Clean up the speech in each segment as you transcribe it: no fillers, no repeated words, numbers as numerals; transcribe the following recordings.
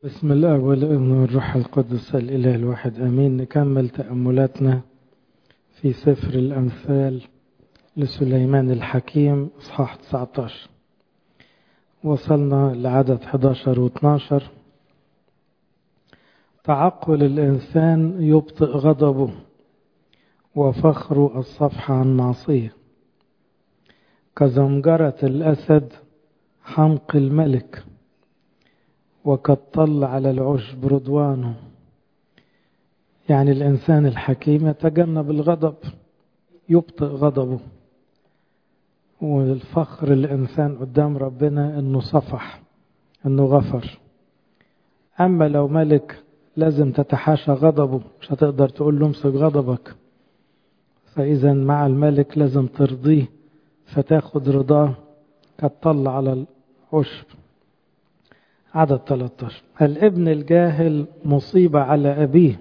بسم الله والابن والروح القدس الإله الواحد آمين. نكمل تأملاتنا في سفر الأمثال لسليمان الحكيم إصحاح 19. وصلنا لعدد 11 و 12. تعقل الإنسان يبطئ غضبه وفخر الصفح عن معصية، كزمجرة الأسد حمق الملك، وقد طل على العشب رضوانه. يعني الإنسان الحكيم يتجنب الغضب، يبطئ غضبه. والفخر الإنسان قدام ربنا إنه صفح، إنه غفر. أما لو ملك لازم تتحاشى غضبه، مش هتقدر تقول له امسك غضبك. فإذا مع الملك لازم ترضيه فتاخد رضاه، قد طل على العشب. عدد 13. الابن الجاهل مصيبة على أبيه،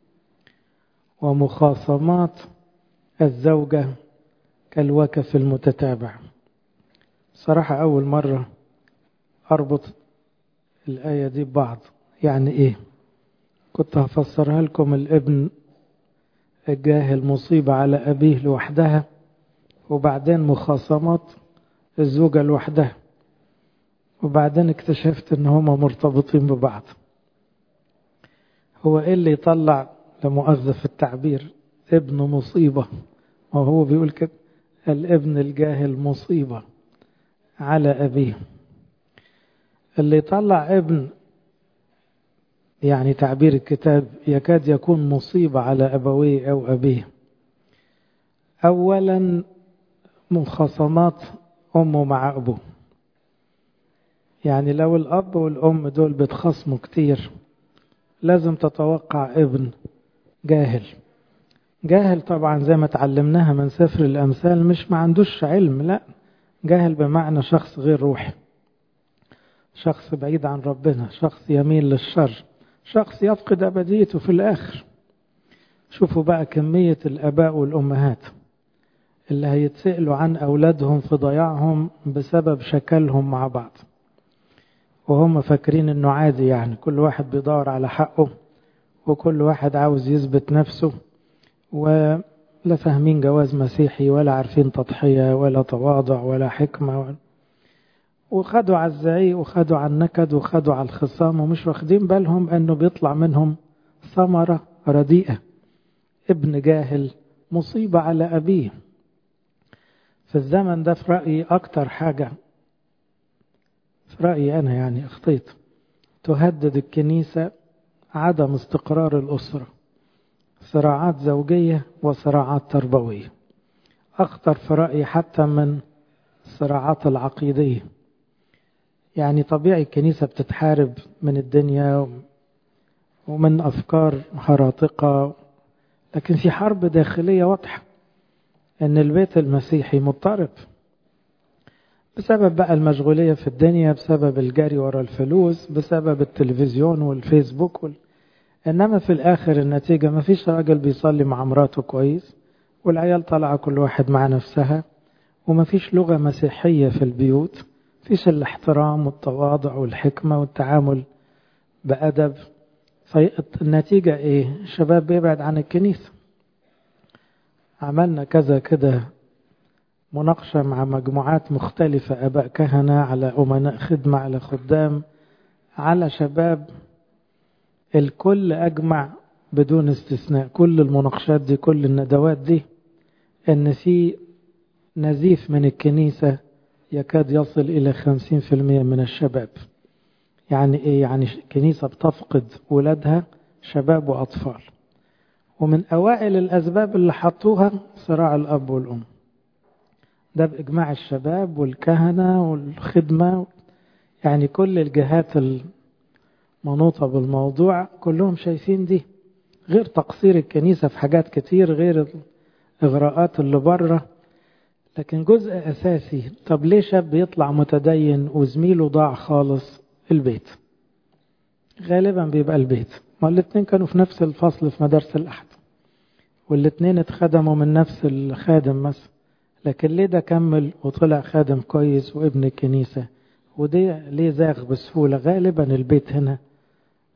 ومخاصمات الزوجة كالوكف المتتابع. صراحة أول مرة أربط الآية دي ببعض. يعني إيه؟ كنت هفسرها لكم الابن الجاهل مصيبة على أبيه لوحدها، وبعدين مخاصمات الزوجة لوحدها، وبعدين اكتشفت ان هما مرتبطين ببعض. هو ايه اللي يطلع لمؤاخذة في التعبير ابن مصيبة؟ وهو بيقول كده الابن الجاهل مصيبة على أبيه. اللي يطلع ابن، يعني تعبير الكتاب يكاد يكون مصيبة على أبويه أو أبيه. أولا مخاصمات أمه مع أبوه. يعني لو الأب والأم دول بيتخاصموا كتير، لازم تتوقع ابن جاهل. جاهل طبعا زي ما تعلمناها من سفر الأمثال، مش ما عندوش علم، لا، جاهل بمعنى شخص غير روحي، شخص بعيد عن ربنا، شخص يميل للشر، شخص يفقد أبديته في الآخر. شوفوا بقى كمية الآباء والأمهات اللي هيتسألوا عن أولادهم في ضياعهم بسبب شكلهم مع بعض، وهم فاكرين انه عادي. يعني كل واحد بيدور على حقه، وكل واحد عاوز يثبت نفسه، ولا فاهمين جواز مسيحي، ولا عارفين تضحية، ولا تواضع، ولا حكمة. وخدوا على الزعيق، وخدوا على النكد، وخدوا على الخصام، ومش واخدين بالهم انه بيطلع منهم ثمرة رديئة. ابن جاهل مصيبة على أبيه. في الزمن ده في رأيي أكتر حاجة، في رأيي أنا يعني أخطيت، تهدد الكنيسة عدم استقرار الأسرة، صراعات زوجية وصراعات تربوية. أخطر في رأيي حتى من الصراعات العقيدية. يعني طبيعي الكنيسة بتتحارب من الدنيا ومن أفكار هراطقة، لكن في حرب داخلية واضحة أن البيت المسيحي مضطرب بسبب بقى المشغولية في الدنيا، بسبب الجري ورا الفلوس، بسبب التلفزيون والفيسبوك إنما في الآخر النتيجة ما فيش راجل بيصلي مع مراته كويس، والعيال طالعة كل واحد مع نفسها، وما فيش لغة مسيحية في البيوت، فيش الاحترام والتواضع والحكمة والتعامل بأدب. فالنتيجة إيه؟ الشباب بيبعد عن الكنيسة. عملنا كذا كده مناقشة مع مجموعات مختلفة، أباء كهنة، على أمناء خدمة، على خدام، على شباب. الكل أجمع بدون استثناء، كل المناقشات دي، كل الندوات دي، أن في نزيف من الكنيسة يكاد يصل إلى 50% من الشباب. يعني إيه؟ يعني الكنيسة بتفقد ولادها، شباب وأطفال. ومن أوائل الأسباب اللي حطوها صراع الأب والأم، ده بإجماع الشباب والكهنة والخدمة. يعني كل الجهات المنوطة بالموضوع كلهم شايفين دي، غير تقصير الكنيسة في حاجات كتير، غير الإغراءات اللي بره. لكن جزء أساسي، طب ليه شاب يطلع متدين وزميله ضاع خالص؟ البيت. غالبا بيبقى البيت. ما الاتنين كانوا في نفس الفصل في مدارس الأحد، والاتنين اتخدموا من نفس الخادم مثلا، لكن ليه ده كمل وطلع خادم كويس وابن الكنيسة، ودي ليه زاغ بسهولة؟ غالبا البيت هنا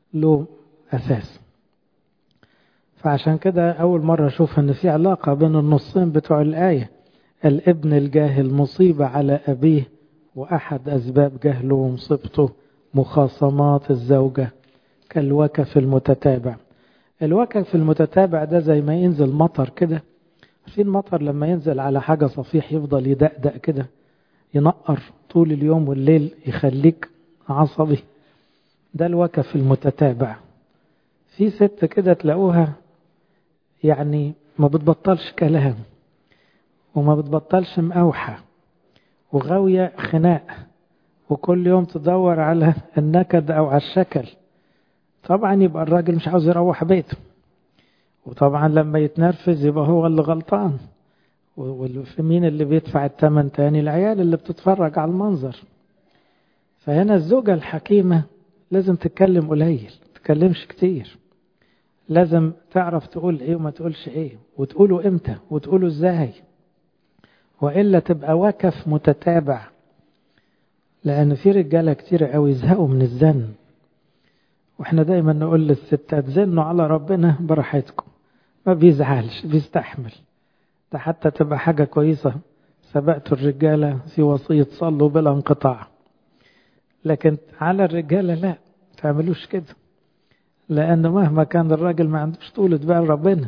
له أساس. فعشان كده أول مرة أشوف أن في علاقة بين النصين بتوع الآية. الابن الجاهل مصيبة على أبيه، وأحد أسباب جهله ومصيبته مخاصمات الزوجة كالوكف المتتابع. الوكف المتتابع ده زي ما ينزل مطر كده. في المطر لما ينزل على حاجة صفيح يفضل يدقدق كده، ينقر طول اليوم والليل، يخليك عصبي. ده الوكف المتتابع. في ست كده تلاقوها يعني ما بتبطلش كلام وما بتبطلش مقاوحة وغاوية خناق، وكل يوم تدور على النكد أو على الشكل. طبعا يبقى الراجل مش عاوز يروح بيته، وطبعا لما يتنرفز يبقى هو اللي غلطان، مين اللي بيدفع الثمن تاني؟ العيال اللي بتتفرج على المنظر. فهنا الزوجة الحكيمة لازم تتكلم قليل، تتكلمش كتير. لازم تعرف تقول ايه وما تقولش ايه، وتقوله امتى وتقوله ازاي، وإلا تبقى وكف متتابع. لأن في رجالة كتير قوي يزهقوا من الزن، واحنا دايما نقول للستات زنوا على ربنا براحتكم، ما بيزعلش، بيستحمل. ده حتى تبقى حاجة كويسة، سبقتوا الرجالة في وصية صلوا بلا انقطاع. لكن على الرجالة لا تعملوش كده، لأن مهما كان الراجل ما عندوش طولة بال ربنا.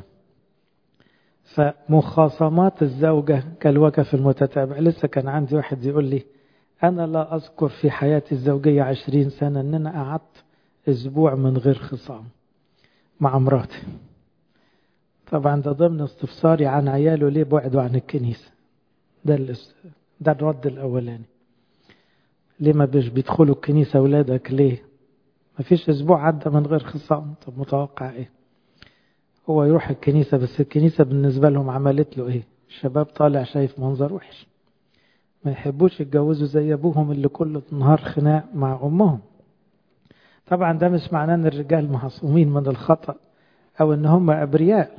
فمخاصمات الزوجة كالوكف المتتابع. لسه كان عندي واحد يقول لي أنا لا أذكر في حياتي الزوجية 20 سنة أن أنا قعدت أسبوع من غير خصام مع مراتي. طبعا ده ضمن استفساري عن عياله ليه بعدوا عن الكنيسة. ده الرد الأولاني. ليه ما بيدخلوا الكنيسة أولادك ليه؟ ما فيش أسبوع عدى من غير خصام. طب متوقع إيه؟ هو يروح الكنيسة بس الكنيسة بالنسبة لهم عملت له إيه؟ الشباب طالع شايف منظر وحش، ما يحبوش يتجوزوا زي أبوهم اللي كل نهار خناق مع أمهم. طبعا ده مش معناه أن الرجال معصومين من الخطأ أو أن هم أبرياء،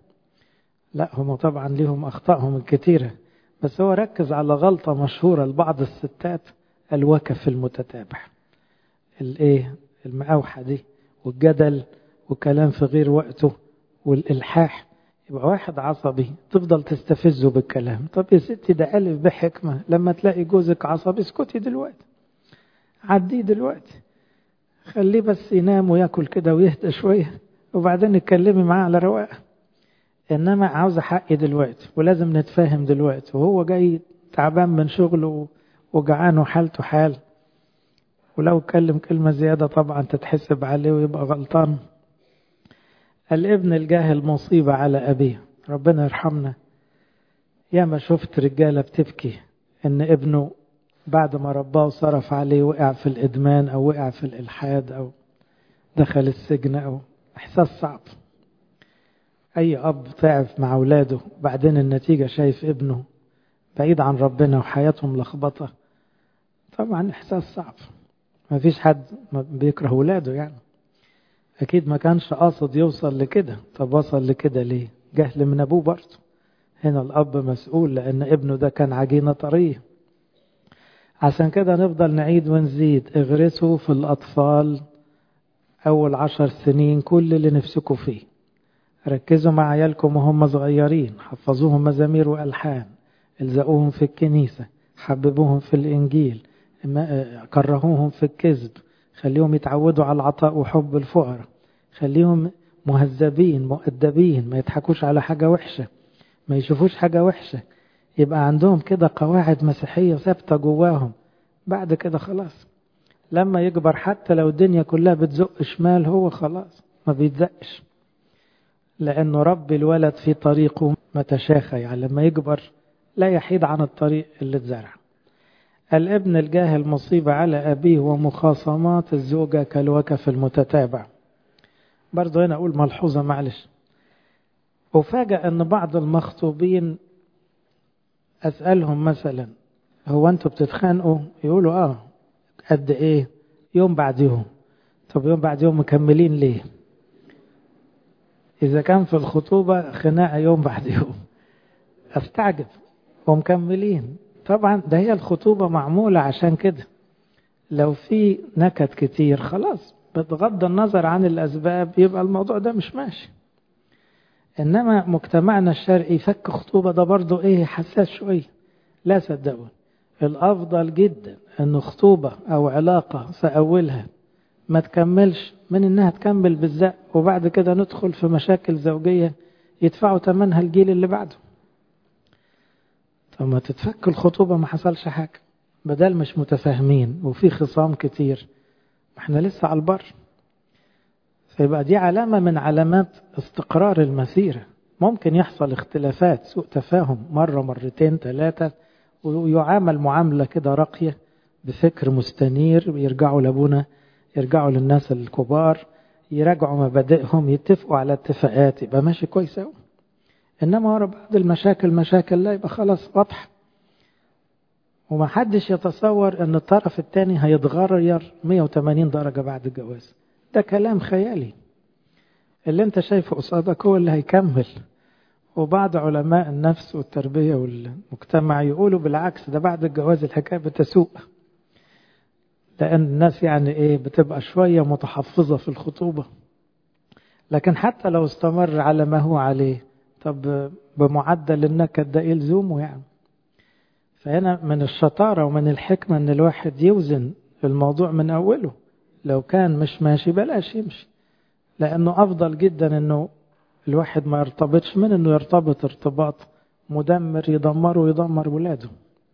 لا هم طبعا لهم أخطائهم الكثيرة، بس هو ركز على غلطة مشهورة لبعض الستات، الوكف المتتابع. المقاوحة دي والجدل وكلام في غير وقته والإلحاح. يبقى واحد عصبي تفضل تستفزه بالكلام. طب يا ستي ده ألف بحكمة، لما تلاقي جوزك عصبي اسكتي دلوقتي، عديه دلوقتي، خليه بس ينام وياكل كده ويهدى شوية وبعدين اتكلمي معاه على رواقه. إنما عاوزة حقي دلوقتي ولازم نتفاهم دلوقتي، وهو جاي تعبان من شغله وجعان وحالته حال، ولو اتكلم كلمة زيادة طبعا تتحسب عليه ويبقى غلطان. الابن الجاهل مصيبة على أبيه. ربنا يرحمنا. يا ما شفت رجالة بتبكي إن ابنه بعد ما رباه وصرف عليه وقع في الإدمان أو وقع في الإلحاد أو دخل السجن، أو إحساس صعب. أي أب تعب مع أولاده بعدين النتيجة شايف ابنه بعيد عن ربنا وحياتهم لخبطة، طبعا إحساس صعب. ما فيش حد بيكره أولاده يعني. أكيد ما كانش قاصد يوصل لكده. طب وصل لكده ليه؟ جهل من أبوه برضه. هنا الأب مسؤول لأن ابنه ده كان عجينة طرية. عشان كده نفضل نعيد ونزيد، اغرسوا في الأطفال أول 10 سنين كل اللي نفسكوا فيه. ركزوا مع عيالكم وهم صغيرين، حفظوهم مزامير وألحان، الزقوهم في الكنيسة، حببوهم في الإنجيل، كرهوهم في الكذب، خليهم يتعودوا على العطاء وحب الفقراء، خليهم مهذبين مؤدبين، ما يضحكوش على حاجة وحشة، ما يشوفوش حاجة وحشة، يبقى عندهم كده قواعد مسيحية ثابتة جواهم. بعد كده خلاص لما يكبر حتى لو الدنيا كلها بتزق شمال هو خلاص ما بيتزقش، لأنه رب الولد في طريقه متشاخى، يعني لما يكبر لا يحيد عن الطريق اللي اتزرع. الابن الجاهل مصيبة على أبيه ومخاصمات الزوجة كالوكف المتتابع. برضو هنا أقول ملحوظة معلش. أفاجأ أن بعض المخطوبين أسألهم مثلا هو أنتوا بتتخانقوا؟ يقولوا قد إيه؟ يوم بعد يوم. طب يوم بعد يوم مكملين ليه؟ إذا كان في الخطوبة خناقة يوم بعد يوم أستعجب ومكملين. طبعا ده هي الخطوبة معمولة عشان كده. لو في نكد كتير خلاص بغض النظر عن الأسباب يبقى الموضوع ده مش ماشي. إنما مجتمعنا الشرقي فك خطوبة ده برضو إيه حساس شوية. لا صدقوا، الأفضل جدا إنه خطوبة أو علاقة في أولها ما تكملش من إنها تكمل بالزق، وبعد كده ندخل في مشاكل زوجية يدفعوا ثمنها الجيل اللي بعده. طب ما تتفك الخطوبة ما حصلش حاجة، بدل مش متفاهمين وفي خصام كتير، احنا لسه على البر. فيبقى دي علامة من علامات استقرار المسيرة. ممكن يحصل اختلافات، سوء تفاهم مرة مرتين ثلاثة، ويعامل معاملة كده راقية بفكر مستنير، يرجعوا لابونا، يرجعوا للناس الكبار، يراجعوا مبادئهم، يتفقوا على اتفاقات، يبقى ماشي كويس قوي. انما ورا بعض المشاكل مشاكل لا، يبقى خلاص واضح. ومحدش يتصور ان الطرف الثاني هيتغير 180 درجة بعد الجواز، ده كلام خيالي. اللي انت شايفه قصادك هو اللي هيكمل. وبعض علماء النفس والتربية والمجتمع يقولوا بالعكس، ده بعد الجواز الحكاية بتسوء، لأن الناس يعني إيه بتبقى شوية متحفظة في الخطوبة. لكن حتى لو استمر على ما هو عليه، طب بمعدل النكد ده يلزمه يعني. فهنا من الشطارة ومن الحكمة أن الواحد يوزن الموضوع من أوله. لو كان مش ماشي بلاش يمشي، لأنه أفضل جدا أنه الواحد ما يرتبطش من أنه يرتبط ارتباط مدمر يدمره ويدمر ولاده.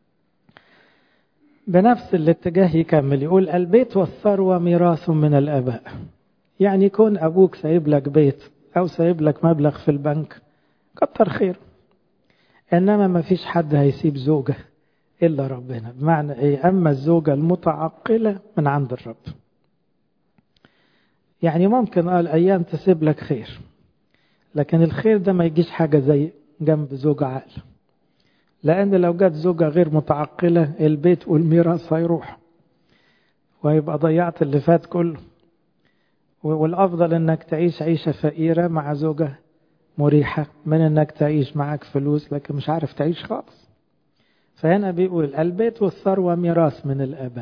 بنفس الاتجاه يكمل يقول البيت والثروة ميراث من الآباء. يعني يكون أبوك سايب لك بيت أو سايب لك مبلغ في البنك كتر خير، إنما ما فيش حد هيسيب زوجة إلا ربنا. بمعنى إيه؟ أما الزوجة المتعقلة من عند الرب. يعني ممكن الأيام تسيب لك خير، لكن الخير ده ما يجيش حاجة زي جنب زوجة عاقل. لأن لو جت زوجة غير متعقلة البيت والميراث هيروح، ويبقى ضيعت اللي فات كله. والأفضل أنك تعيش عيشة فقيرة مع زوجة مريحة من أنك تعيش معك فلوس لكن مش عارف تعيش خالص. فهنا بيقول البيت والثروة ميراث من الآباء.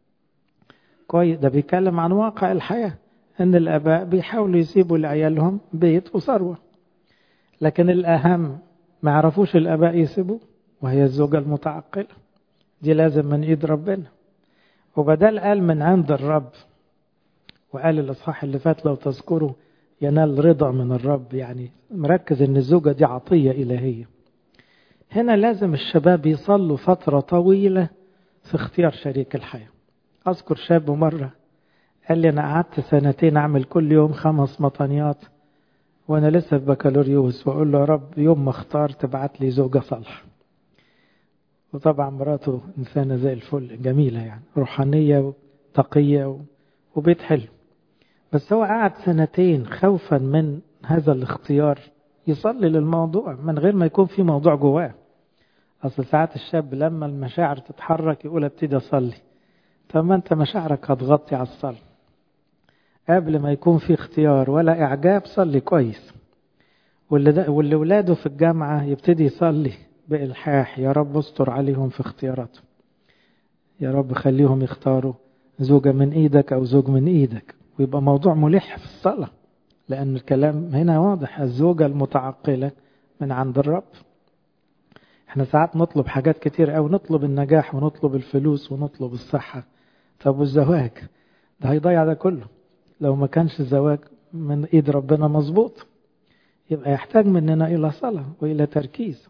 كويس، ده بيتكلم عن واقع الحياة، أن الآباء بيحاولوا يسيبوا لعيالهم بيت وثروة، لكن الأهم ما يعرفوش الآباء يسيبوا، وهي الزوجة المتعقلة دي لازم من إيد ربنا. وبدل قال من عند الرب، وقال الإصحاح اللي فات لو تذكروا ينال رضا من الرب، يعني مركز أن الزوجة دي عطية إلهية. هنا لازم الشباب يصلوا فترة طويلة في اختيار شريك الحياة. أذكر شاب مرة قال لي أنا قعدت 2 سنين أعمل كل يوم 5 مطنيات وأنا لسه في بكالوريوس، وأقول له يا رب يوم ما اختار تبعت لي زوجة صالحة. وطبعا مراته إنسانة زي الفل، جميلة يعني، روحانية وتقية وبيت حلو. بس هو قعد 2 سنين خوفا من هذا الاختيار يصلي للموضوع من غير ما يكون في موضوع جواه. أصل ساعات الشاب لما المشاعر تتحرك يقول ابتدي أصلي. طب ما أنت مشاعرك هتغطي على الصلاة. قبل ما يكون في اختيار ولا إعجاب صلي كويس. واللي ولاده في الجامعة يبتدي يصلي بإلحاح، يا رب استر عليهم في اختياراتهم، يا رب خليهم يختاروا زوجة من إيدك أو زوج من إيدك، ويبقى موضوع ملح في الصلاة. لأن الكلام هنا واضح، الزوجة المتعقلة من عند الرب. احنا ساعات نطلب حاجات كتير أو نطلب النجاح ونطلب الفلوس ونطلب الصحة. طب والزواج ده هيضيع ده كله لو ما كانش الزواج من إيد ربنا مظبوط. يبقى يحتاج مننا إلى صلاة وإلى تركيز.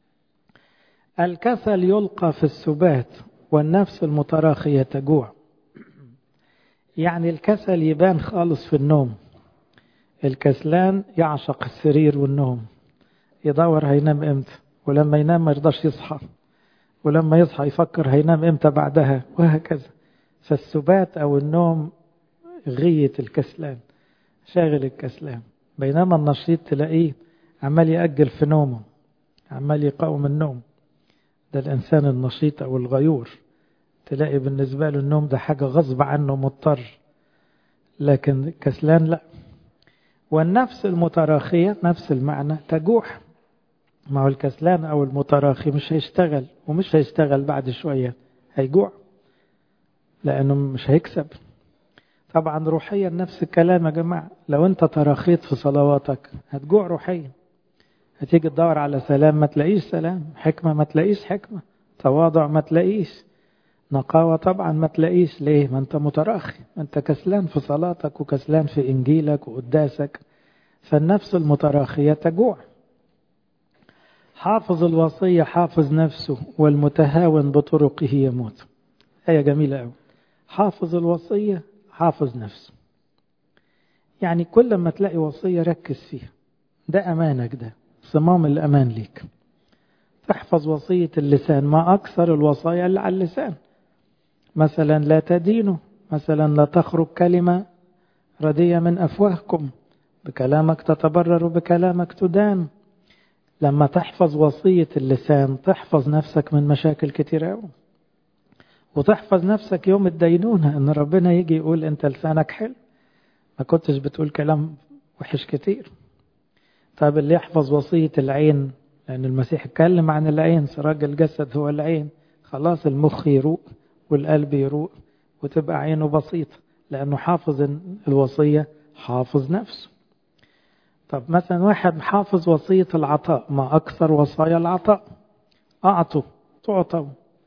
الكسل يلقى في السبات والنفس المتراخية تجوع. يعني الكسل يبان خالص في النوم. الكسلان يعشق السرير والنوم، يدور هينام امتى، ولما ينام ما يرضاش يصحى، ولما يصحى يفكر هينام امتى بعدها، وهكذا. فالسبات أو النوم غية الكسلان، شاغل الكسلان. بينما النشيط تلاقيه عمال يأجل في نومه، عمال يقاوم النوم. ده الإنسان النشيط أو الغيور تلاقي بالنسبة له النوم ده حاجة غصب عنه مضطر، لكن الكسلان لا. والنفس المتراخية نفس المعنى تجوع. ما هو الكسلان أو المتراخي مش هيشتغل، ومش هيشتغل بعد شوية هيجوع، لأنه مش هيكسب. طبعا روحيا نفس الكلام يا جماعة. لو انت تراخيت في صلواتك هتجوع روحيا، هتيجي تدور على سلام ما تلاقيش سلام، حكمة ما تلاقيش حكمة، تواضع ما تلاقيش، نقاوة طبعا ما تلاقيش. ليه؟ ما انت متراخي، ما انت كسلان في صلاتك وكسلان في إنجيلك وقداسك. فالنفس المتراخية تجوع. حافظ الوصية حافظ نفسه، والمتهاون بطرقه يموت. آية جميلة أوي. حافظ الوصية حافظ نفسه. يعني كل ما تلاقي وصية ركز فيها، ده أمانك، ده صمام الأمان ليك. تحفظ وصية اللسان، ما أكثر الوصايا اللي على اللسان. مثلا لا تدينوا، مثلا لا تخرج كلمة ردية من أفواهكم، بكلامك تتبرر وبكلامك تدان. لما تحفظ وصية اللسان تحفظ نفسك من مشاكل كتير أوي، وتحفظ نفسك يوم الدينونة ان ربنا يجي يقول انت لسانك حلو، ما كنتش بتقول كلام وحش كتير. طيب اللي يحفظ وصية العين، لأن المسيح اتكلم عن العين، سراج الجسد هو العين، خلاص المخ يروق والقلب يروق وتبقى عينه بسيطة، لأنه حافظ الوصية حافظ نفسه. طب مثلا واحد حافظ وصية العطاء، ما أكثر وصايا العطاء، أعطوا تعطوا،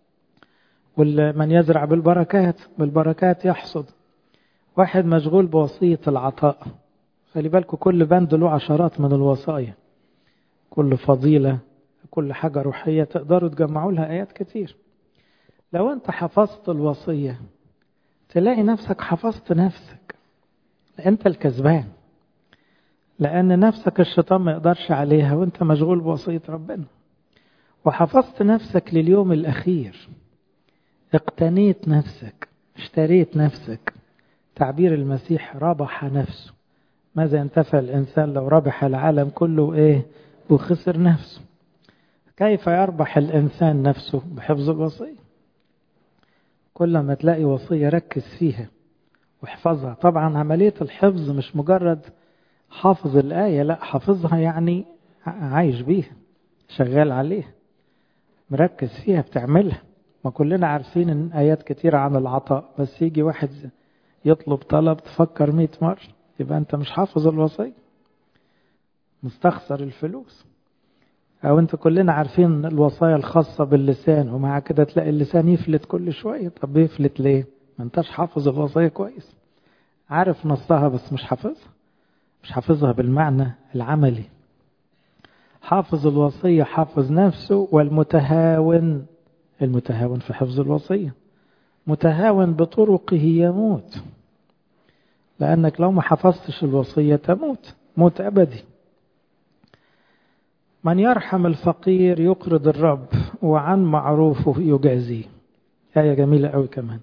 ومن يزرع بالبركات بالبركات يحصد. واحد مشغول بوصية العطاء، خلي بالكم كل بند له عشرات من الوصايا، كل فضيلة كل حاجة روحية تقدروا تجمعوا لها آيات كتير. لو أنت حفظت الوصية تلاقي نفسك حفظت نفسك، أنت الكسبان، لأن نفسك الشيطان ما يقدرش عليها وأنت مشغول بوصية ربنا. وحفظت نفسك لليوم الأخير، اقتنيت نفسك، اشتريت نفسك. تعبير المسيح ربح نفسه. ماذا ينتفع الإنسان لو ربح العالم كله إيه وخسر نفسه؟ كيف يربح الإنسان نفسه؟ بحفظ الوصية. كل ما تلاقي وصية ركز فيها واحفظها. طبعا عملية الحفظ مش مجرد حافظ الآية، لا، حافظها يعني عايش بيها، شغال عليها، مركز فيها، بتعملها. ما كلنا عارفين ان آيات كتيرة عن العطاء، بس يجي واحد يطلب طلب تفكر 100 مرة، يبقى انت مش حافظ الوصية، مستخسر الفلوس. او انت كلنا عارفين الوصايا الخاصة باللسان، ومع كده تلاقي اللسان يفلت كل شوية. طب يفلت ليه؟ ما انتش حافظ الوصية كويس، عارف نصها بس مش حافظها، مش حافظها بالمعنى العملي. حافظ الوصية حافظ نفسه، والمتهاون، المتهاون في حفظ الوصية، متهاون بطرقه يموت. لأنك لو ما حفظتش الوصية تموت موت أبدي. من يرحم الفقير يقرض الرب، وعن معروفه يجازيه. آية جميلة أوي كمان.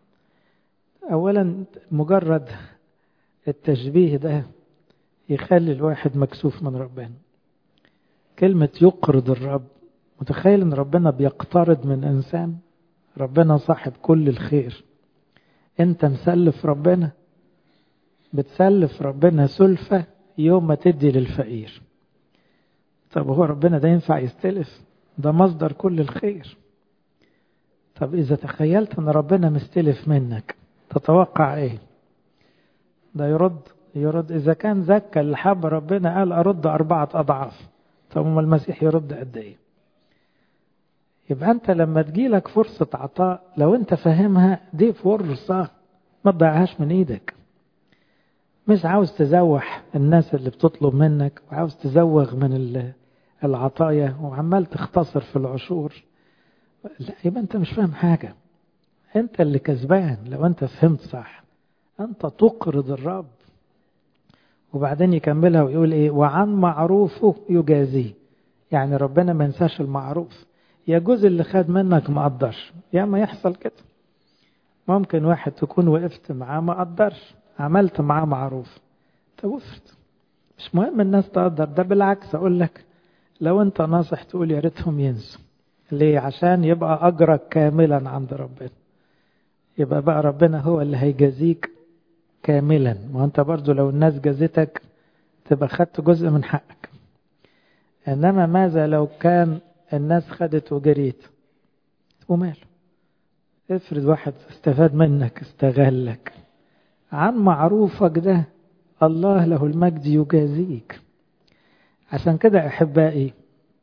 أولا مجرد التشبيه ده يخلي الواحد مكسوف من ربنا. كلمة يقرض الرب، متخيل ان ربنا بيقترض من انسان؟ ربنا صاحب كل الخير، انت مسلف ربنا، بتسلف ربنا سلفة يوم ما تدي للفقير. طب هو ربنا ده ينفع يستلف؟ ده مصدر كل الخير. طب إذا تخيلت أن ربنا مستلف منك تتوقع إيه؟ ده يرد. إذا كان زكى اللي حب ربنا قال أرد 4 أضعاف، طب ما المسيح يرد قد إيه؟ يبقى أنت لما تجيلك فرصة عطاء لو أنت فاهمها دي فرصة ما تضيعهاش من إيدك. مش عاوز تزوح الناس اللي بتطلب منك، وعاوز تزوغ من العطايا وعمال تختصر في العشور، لا، يبقى أنت مش فاهم حاجة. أنت اللي كسبان لو أنت فهمت صح. أنت تقرض الرب. وبعدين يكملها ويقول إيه؟ وعن معروفه يجازيه. يعني ربنا ما ينساش المعروف. يجوز اللي خد منك ما قدرش، يا ما يحصل كده. ممكن واحد تكون وقفت معاه ما قدرش، عملت معاه معروف، توفت، مش مهم الناس تقدر. ده بالعكس أقول لك لو أنت ناصح تقول يا ريتهم ينسوا. ليه؟ عشان يبقى أجرك كاملا عند ربنا. يبقى بقى ربنا هو اللي هيجازيك كاملا. وأنت برضو لو الناس جازتك تبقى خدت جزء من حقك. إنما ماذا لو كان الناس خدت وجريت؟ وماله؟ افرض واحد استفاد منك، استغلك، عن معروفك ده الله له المجد يجازيك. عشان كده أحبائي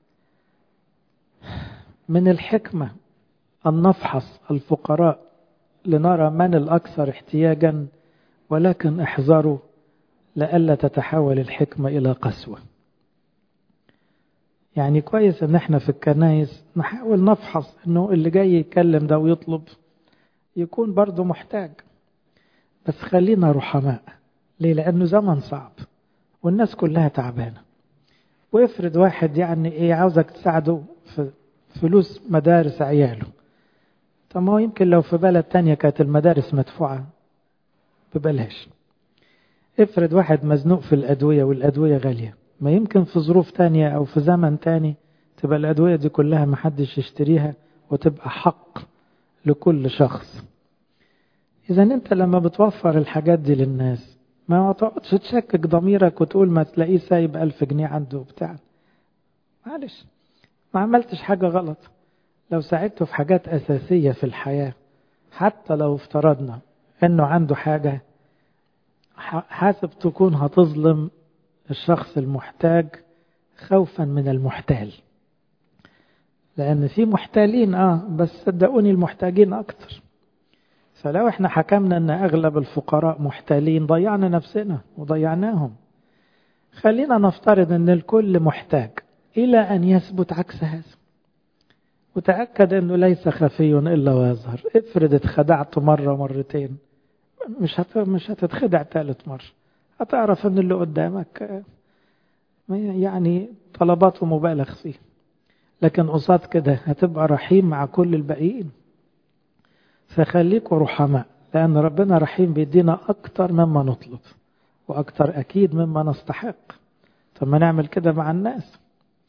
من الحكمة أن نفحص الفقراء لنرى من الأكثر احتياجا، ولكن احذروا لئلا تتحول الحكمة إلى قسوة. يعني كويس ان احنا في الكنائس نحاول نفحص انه اللي جاي يتكلم ده ويطلب يكون برضه محتاج، بس خلينا رحماء. ليه؟ لانه زمن صعب والناس كلها تعبانة. وافرض واحد يعني ايه عاوزك تساعده في فلوس مدارس عياله، طب ما هو يمكن لو في بلد تانية كانت المدارس مدفوعة ببلاش. افرض واحد مزنوق في الأدوية والأدوية غالية، ما يمكن في ظروف تانية أو في زمن تاني تبقى الأدوية دي كلها محدش يشتريها وتبقى حق لكل شخص. إذا أنت لما بتوفر الحاجات دي للناس ما تقعدش تشكك ضميرك وتقول ما تلاقيه سايب 1000 جنيه عنده بتاع. معلش، ما عملتش حاجة غلط. لو ساعدته في حاجات أساسية في الحياة، حتى لو افترضنا أنه عنده حاجة، حاسب تكون هتظلم الشخص المحتاج خوفا من المحتال. لأن في محتالين بس صدقوني المحتاجين أكتر. فلو احنا حكمنا أن أغلب الفقراء محتالين ضيعنا نفسنا وضيعناهم. خلينا نفترض أن الكل محتاج إلى أن يثبت عكس هذا، وتأكد أنه ليس خفي إلا ويظهر. افرض اتخدعت مرة مرتين، مش هتتخدع ثالث مرة. هتعرف أن اللي قدامك يعني طلباته مبالغ فيه، لكن قصاد كده هتبقى رحيم مع كل الباقيين. فخليكوا رحماء، لأن ربنا رحيم بيدينا أكتر مما نطلب وأكتر أكيد مما نستحق. طب ما نعمل كده مع الناس،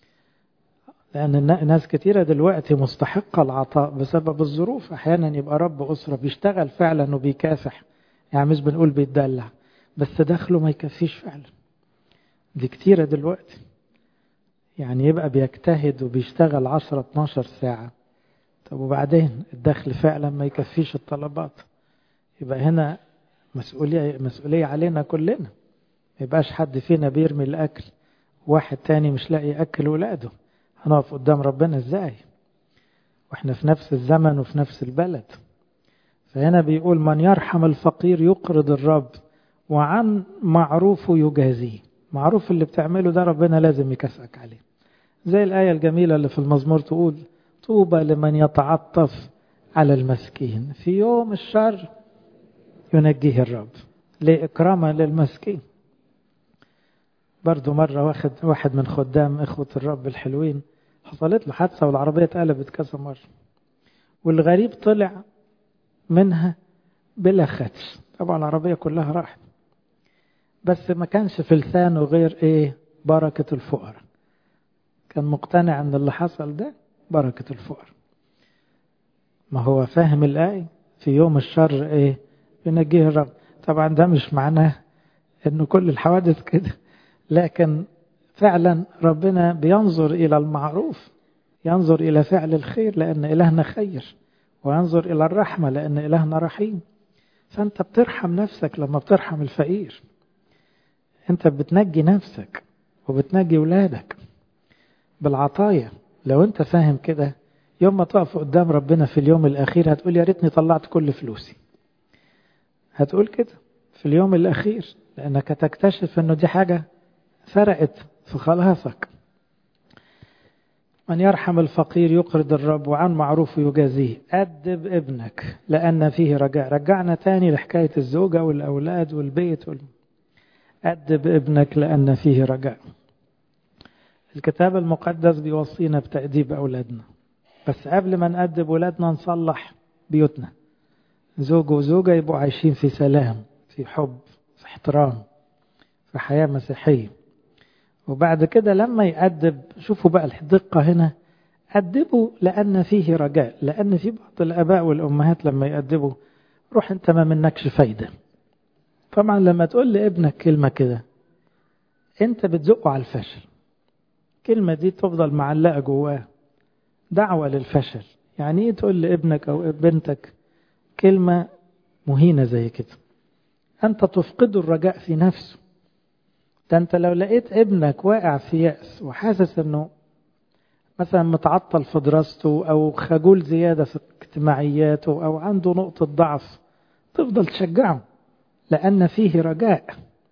لأن ناس كتيرة دلوقتي مستحقة العطاء بسبب الظروف. أحيانا يبقى رب أسرة بيشتغل فعلا وبيكافح، يعني مش بنقول بيتدلع، بس دخله ما يكفيش فعلا. دي كتيرة دلوقتي، يعني يبقى بيجتهد وبيشتغل 10-12 ساعة، طب وبعدين الدخل فعلا ما يكفيش الطلبات. يبقى هنا مسؤولية علينا كلنا. ما يبقاش حد فينا بيرمي الأكل واحد تاني مش لاقي يأكل ولاده. هنقف قدام ربنا ازاي واحنا في نفس الزمن وفي نفس البلد؟ فهنا بيقول من يرحم الفقير يقرض الرب وعن معروفه يجازيه. معروف اللي بتعمله ده ربنا لازم يكافئك عليه. زي الآية الجميلة اللي في المزمور تقول طوبى لمن يتعطف على المسكين في يوم الشر ينجيه الرب. لإكراما للمسكين. برضو مرة واحد من خدام إخوة الرب الحلوين حصلت له حادثة والعربية اتقلبت كذا مرة، والغريب طلع منها بلا خدش. طبعا العربية كلها راحت، بس ما كانش في لسانه غير بركة الفقراء. كان مقتنع ان اللي حصل ده بركة الفقراء. ما هو فاهم الآية في يوم الشر ينجيه الرب. طبعا ده مش معناه انه كل الحوادث كده، لكن فعلا ربنا بينظر إلى المعروف، ينظر إلى فعل الخير لأن إلهنا خير، وينظر إلى الرحمة لأن إلهنا رحيم. فأنت بترحم نفسك لما بترحم الفقير، أنت بتنجي نفسك وبتنجي ولادك بالعطايا. لو أنت فاهم كده، يوم ما تقف قدام ربنا في اليوم الأخير هتقول يا ريتني طلعت كل فلوسي. هتقول كده في اليوم الأخير، لأنك هتكتشف أنه دي حاجة فرقت في خلاصك. من يرحم الفقير يقرض الرب وعن معروف يجازيه. أدب ابنك لأن فيه رجاء. رجعنا تاني لحكاية الزوجة والأولاد والبيت أدب ابنك لأن فيه رجاء. الكتاب المقدس بيوصينا بتأديب أولادنا، بس قبل ما نأدب أولادنا نصلح بيوتنا. زوج وزوجة يبقوا عايشين في سلام، في حب، في احترام، في حياة مسيحية. وبعد كده لما يأدب، شوفوا بقى الدقة هنا، أدبوا لأن فيه رجاء. لأن في بعض الآباء والأمهات لما يأدبوا روح أنت ما منكش فايدة. طبعا لما تقول لابنك كلمة كده أنت بتزقه على الفشل. كلمة دي تفضل معلقة جواه، دعوة للفشل. يعني إيه تقول لابنك أو بنتك كلمة مهينة زي كده؟ أنت تفقد الرجاء في نفسه. ده أنت لو لقيت ابنك واقع في يأس وحاسس أنه مثلا متعطل في دراسته أو خجول زيادة في اجتماعياته أو عنده نقطة ضعف، تفضل تشجعه لأن فيه رجاء.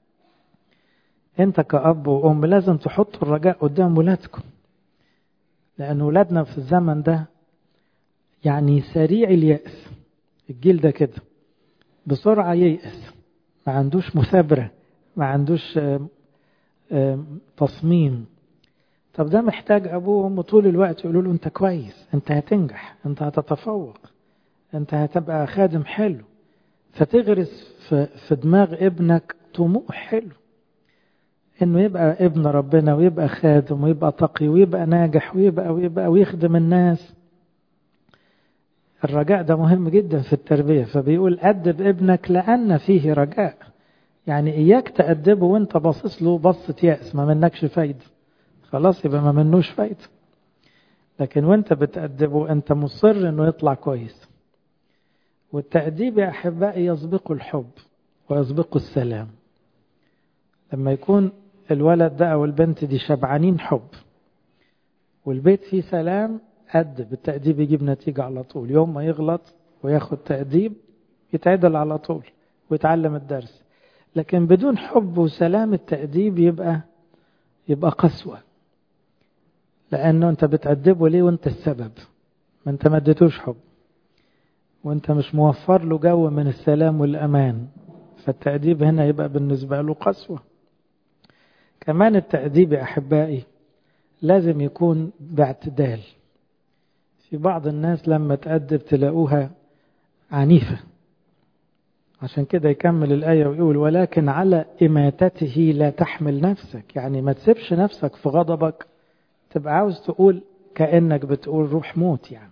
أنت كأب وأم لازم تحطوا الرجاء قدام ولادكم، لأن ولادنا في الزمن ده يعني سريع اليأس. الجيل ده كده بسرعة ييأس، ما عندوش مثابرة، ما عندوش تصميم. طب ده محتاج أبوه وأمه طول الوقت يقولوا له أنت كويس، أنت هتنجح، أنت هتتفوق، أنت هتبقى خادم حلو، فتغرس في دماغ ابنك طموح حلو إنه يبقى ابن ربنا ويبقى خادم ويبقى تقي ويبقى ناجح ويبقى ويخدم الناس. الرجاء ده مهم جدا في التربية. فبيقول أدب ابنك لأن فيه رجاء، يعني إياك تأدبه وانت باصص له بصة يأس ما منكش فايدة، خلاص يبقى ما منوش فايدة. لكن وانت بتأدبه انت مصر انه يطلع كويس. والتأديب يا أحبائي يسبق الحب ويسبق السلام. لما يكون الولد ده أو البنت دي شبعانين حب والبيت فيه سلام، أدب. التأديب يجيب نتيجة على طول. يوم ما يغلط وياخد تأديب يتعدل على طول ويتعلم الدرس. لكن بدون حب وسلام التأديب يبقى قسوة، لأنه أنت بتأدبه ليه وأنت السبب؟ ما أنت ما اديتوش حب وأنت مش موفر له جو من السلام والأمان، فالتأديب هنا يبقى بالنسبة له قسوة. كمان التأديب يا أحبائي لازم يكون باعتدال. في بعض الناس لما تأدب تلاقوها عنيفة، عشان كده يكمل الآية ويقول ولكن على إماتته لا تحمل نفسك. يعني ما تسيبش نفسك في غضبك تبقى عاوز تقول كأنك بتقول روح موت يعني.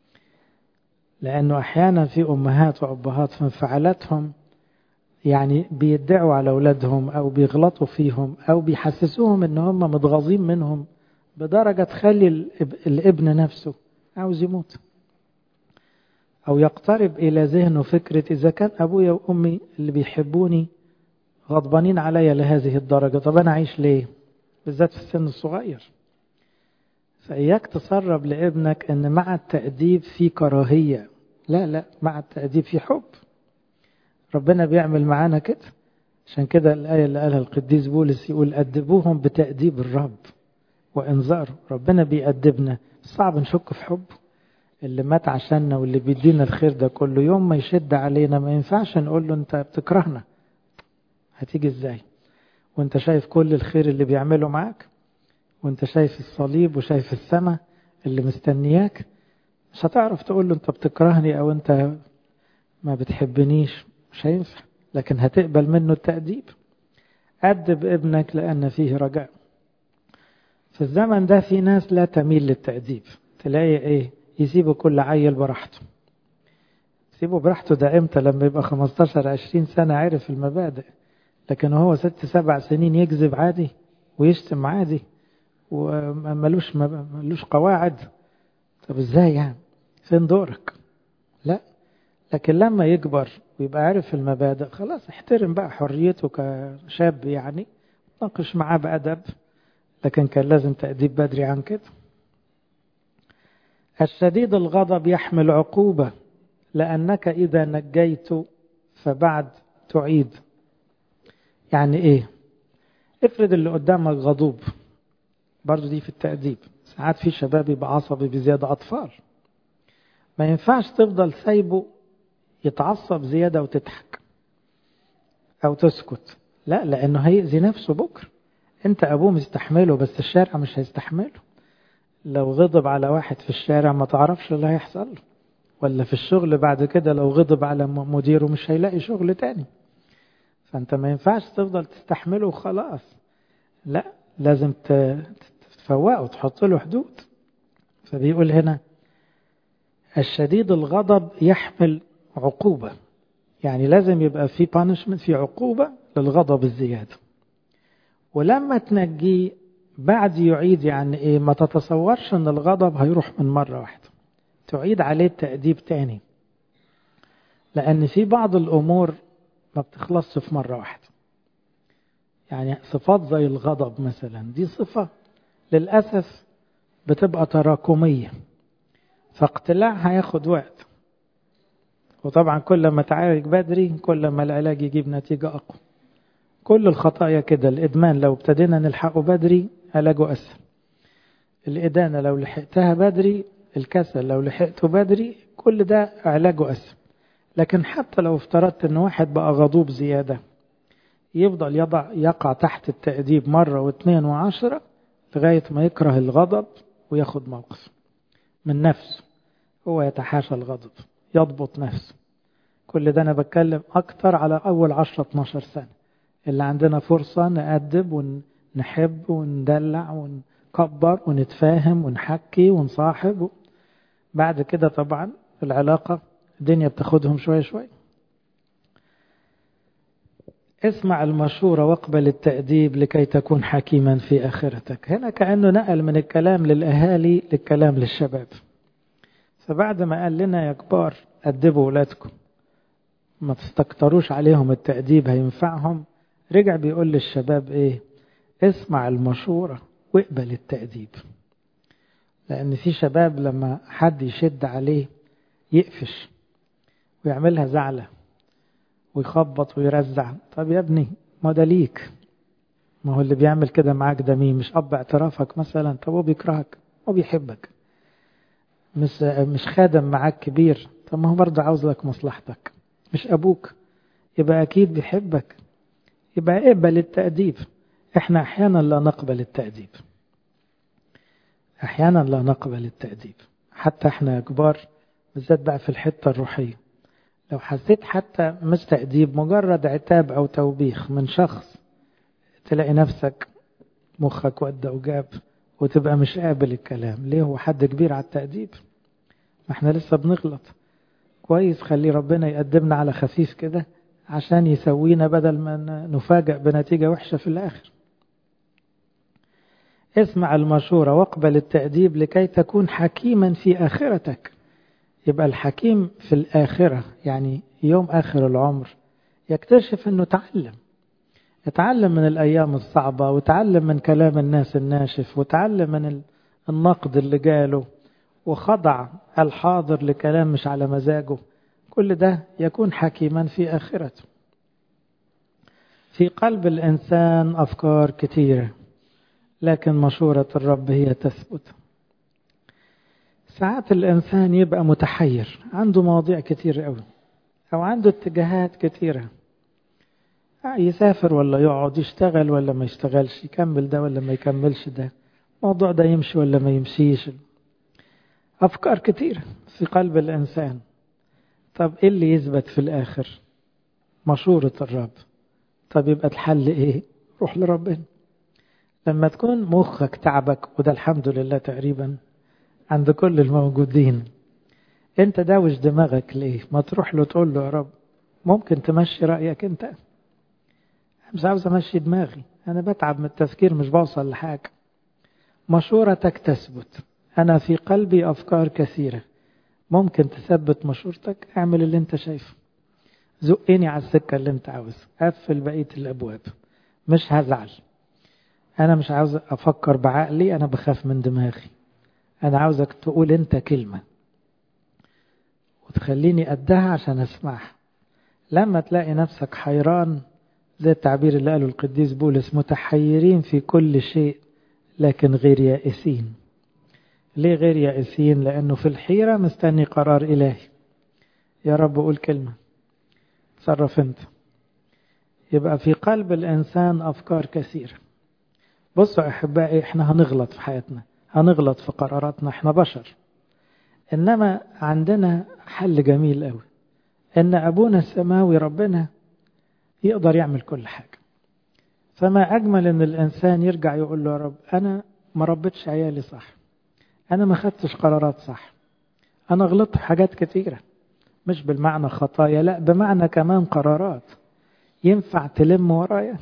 لأنه أحيانا في أمهات وأبهات في انفعالاتهم يعني بيدعوا على أولادهم أو بيغلطوا فيهم أو بيحسسوهم إن هم متغاظين منهم بدرجة تخلي الابن نفسه عاوز يموت، أو يقترب إلى ذهنه فكرة إذا كان أبويا وأمي اللي بيحبوني غضبانين عليا لهذه الدرجة، طب أنا أعيش ليه؟ بالذات في السن الصغير. فإياك تسرب لابنك أن مع التأديب في كراهية، لا، مع التأديب في حب. ربنا بيعمل معانا كده. عشان كده الآية اللي قالها القديس بولس يقول أدبوهم بتأديب الرب وإنذار. ربنا بيأدبنا، صعب نشك في حبه اللي مات عشاننا واللي بيدينا الخير ده كله. يوم ما يشد علينا ما ينفعش نقول له أنت بتكرهنا، هتيجي إزاي وأنت شايف كل الخير اللي بيعمله معاك، وأنت شايف الصليب وشايف السماء اللي مستنياك؟ مش هتعرف تقول له أنت بتكرهني أو أنت ما بتحبنيش، مش هينفع. لكن هتقبل منه التأديب. أدب ابنك لأن فيه رجاء. في الزمن ده في ناس لا تميل للتأديب، تلاقي إيه؟ يسيبوا كل عيل براحته. يسيبوا براحته ده إمتى؟ لما يبقى 15-20 سنة عارف المبادئ. لكن هو 6-7 سنين يكذب عادي ويشتم عادي وملوش قواعد. طب إزاي يعني؟ فين دورك؟ لا. لكن لما يكبر ويبقى عارف المبادئ خلاص احترم بقى حريته كشاب يعني، ناقش معاه بأدب. لكن كان لازم تأديب بدري عن كده. الشديد الغضب يحمل عقوبة لأنك إذا نجيت فبعد تعيد. يعني إيه؟ افرض اللي قدامك غضوب، برضو دي في التأديب. ساعات في شباب يبقى عصبي بزيادة، أطفال، ما ينفعش تفضل سايبه يتعصب زيادة وتضحك أو تسكت، لا، لأنه هيأذي نفسه بكرة. أنت أبوه مستحمله بس الشارع مش هيستحمله. لو غضب على واحد في الشارع ما تعرفش اللي هيحصل له، ولا في الشغل بعد كده لو غضب على مديره مش هيلاقي شغل تاني. فأنت ما ينفعش تفضل تستحمله وخلاص، لا، لازم تفوقه وتحط له حدود. فبيقول هنا الشديد الغضب يحمل عقوبة، يعني لازم يبقى في punishment، في عقوبة للغضب الزيادة. ولما تنجيه بعد يعيد، يعني ايه؟ ما تتصورش ان الغضب هيروح من مرة واحدة، تعيد عليه التأديب تاني. لأن في بعض الأمور ما بتخلصش في مرة واحدة. يعني صفات زي الغضب مثلا، دي صفة للأسف بتبقى تراكمية، فاقتلاعها ياخد وقت. وطبعا كل ما تعالج بدري كل ما العلاج يجيب نتيجة أقوى. كل الخطايا كده، الإدمان لو ابتدينا نلحقه بدري علاجه أسهل. الإدانة لو لحقتها بدري، الكسل لو لحقته بدري، كل ده علاجه أسهل. لكن حتى لو افترضت أن واحد بقى غضوب زيادة، يفضل يقع تحت التأديب مرة واثنين وعشرة لغاية ما يكره الغضب وياخد موقف من نفسه. هو يتحاشى الغضب، يضبط نفسه. كل ده أنا بتكلم أكتر على أول 10-12 سنة اللي عندنا فرصة نأدب ونحب وندلع ونكبر ونتفاهم ونحكي ونصاحب. بعد كده طبعا العلاقة الدنيا بتاخدهم شوية شوية. اسمع المشورة واقبل التأديب لكي تكون حكيما في آخرتك. هنا كأنه نقل من الكلام للأهالي للكلام للشباب. فبعد ما قال لنا يا كبار أدبوا أولادكم، ما تستكتروش عليهم التأديب هينفعهم، رجع بيقول للشباب ايه؟ اسمع المشورة واقبل التأديب. لأن في شباب لما حد يشد عليه يقفش ويعملها زعلة ويخبط ويرزع. طب يا ابني ما ده ليك، ما هو اللي بيعمل كده معاك ده مين؟ مش أب اعترافك مثلا؟ طب هو بيكرهك وبيحبك. مش خادم معاك كبير؟ طب ما هو برضه عاوز لك مصلحتك. مش أبوك؟ يبقى أكيد بيحبك. يبقى اقبل التأديب. احنا احيانا لا نقبل التأديب، احيانا لا نقبل التأديب حتى احنا كبار، بالذات بقى في الحتة الروحية. لو حسيت حتى مش تأديب، مجرد عتاب او توبيخ من شخص، تلاقي نفسك مخك ودى وجاب وتبقى مش قابل الكلام. ليه؟ هو حد كبير على التأديب؟ ما احنا لسه بنغلط. كويس، خلي ربنا يقدمنا على خفيف كده عشان يسوينا بدل ما نفاجأ بنتيجة وحشة في الآخر. اسمع المشورة واقبل التأديب لكي تكون حكيما في آخرتك. يبقى الحكيم في الآخرة يعني يوم آخر العمر يكتشف أنه يتعلم من الأيام الصعبة، وتعلم من كلام الناس الناشف، وتعلم من النقد اللي جاله، وخضع الحاضر لكلام مش على مزاجه. كل ده يكون حكيما في آخرته. في قلب الإنسان أفكار كثيرة، لكن مشورة الرب هي تثبت. ساعات الإنسان يبقى متحير، عنده مواضيع كتير قوي، أو عنده اتجاهات كتيرة، يسافر ولا يقعد، يشتغل ولا ما يشتغلش، يكمل ده ولا ما يكملش ده، الموضوع ده يمشي ولا ما يمشيش. أفكار كتيرة في قلب الإنسان. طب إيه اللي يثبت في الآخر؟ مشورة الرب. طب يبقى الحل إيه؟ روح لربنا. لما تكون مخك تعبك، وده الحمد لله تقريبا عند كل الموجودين، انت داوش دماغك ليه؟ ما تروح له تقول له يا رب ممكن تمشي رأيك انت؟ مش عاوز امشي دماغي، انا بتعب من التفكير، مش بوصل لحاجة. مشورتك تثبت. انا في قلبي افكار كثيرة. ممكن تثبت مشورتك؟ اعمل اللي انت شايفه. زقني على السكة اللي انت عاوز، قفل بقية الابواب، مش هزعل. انا مش عاوز افكر بعقلي، انا بخاف من دماغي. انا عاوزك تقول انت كلمة وتخليني قدها عشان اسمعها. لما تلاقي نفسك حيران، زي التعبير اللي قاله القديس بولس، متحيرين في كل شيء لكن غير يائسين. ليه غير يائسين؟ لأنه في الحيرة مستني قرار إلهي. يا رب قول كلمة، تصرف انت. يبقى في قلب الإنسان أفكار كثيرة. بصوا أحبائي، احنا هنغلط في حياتنا، هنغلط في قراراتنا، احنا بشر. إنما عندنا حل جميل قوي، إن أبونا السماوي ربنا يقدر يعمل كل حاجة. فما أجمل إن الإنسان يرجع يقول له يا رب أنا ما ربيتش عيالي صح، أنا ما خدتش قرارات صح، أنا غلطت في حاجات كتيرة، مش بالمعنى خطايا، لا بمعنى كمان قرارات. ينفع تلم ورايا؟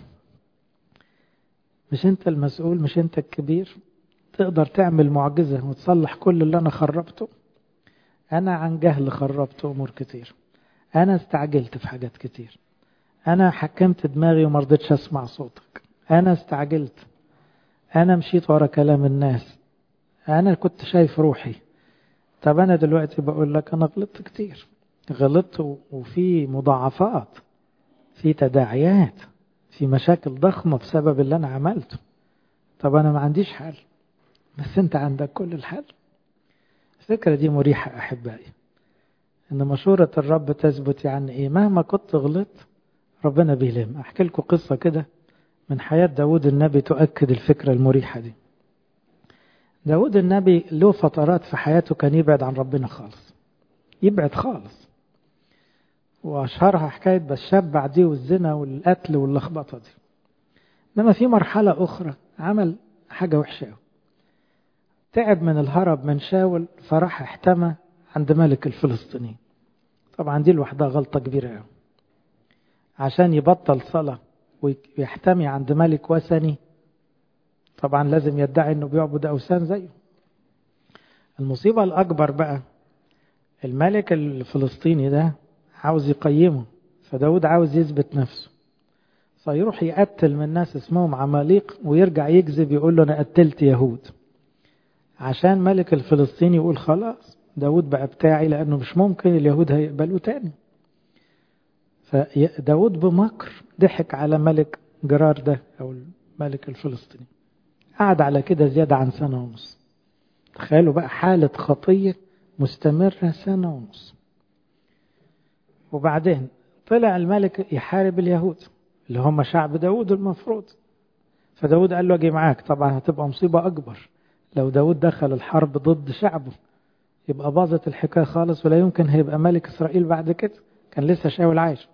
مش أنت المسؤول؟ مش أنت الكبير؟ تقدر تعمل معجزة وتصلح كل اللي أنا خربته؟ أنا عن جهل خربت أمور كتير، أنا استعجلت في حاجات كتير، أنا حكمت دماغي وما رضيتش أسمع صوتك، أنا استعجلت، أنا مشيت ورا كلام الناس، أنا كنت شايف روحي. طب أنا دلوقتي بقول لك أنا غلطت كتير، غلطت وفي مضاعفات، في تداعيات، في مشاكل ضخمة بسبب اللي أنا عملته. طب أنا ما عنديش حل، بس أنت عندك كل الحل. الفكرة دي مريحة أحبائي، إن مشورة الرب تثبت. يعني إيه؟ مهما كنت غلطت ربنا بيلم. أحكي لكم قصة كده من حياة داود النبي تؤكد الفكرة المريحة دي. داود النبي له فترات في حياته كان يبعد عن ربنا خالص، يبعد خالص، وأشهرها حكاية بشبع دي والزنا والقتل واللخبطة دي. إنما في مرحلة أخرى عمل حاجة وحشة، تعب من الهرب من شاول فراح احتمى عند ملك الفلسطينيين. طبعا دي لوحدها غلطة كبيرة، عشان يبطل صلاة ويحتمي عند ملك وثني طبعا لازم يدعي انه بيعبد أوثان زيه. المصيبة الأكبر بقى، الملك الفلسطيني ده عاوز يقيمه، فداود عاوز يثبت نفسه، فيروح يقتل من ناس اسمهم عماليق ويرجع يكذب يقول له أنا قتلت يهود، عشان ملك الفلسطيني يقول خلاص داود بقى بتاعي، لأنه مش ممكن اليهود هيقبلوا تاني. فداود بمكر ضحك على ملك جرار ده أو الملك الفلسطيني، قعد على كده زيادة عن 1.5 سنة. تخيلوا بقى حالة خطية مستمرة 1.5 سنة. وبعدين طلع الملك يحارب اليهود اللي هم شعب داود المفروض، فداود قال له أجي معاك. طبعا هتبقى مصيبة أكبر لو داود دخل الحرب ضد شعبه، يبقى باظت الحكاية خالص، ولا يمكن هيبقى ملك إسرائيل بعد كده، كان لسه شاول عايش.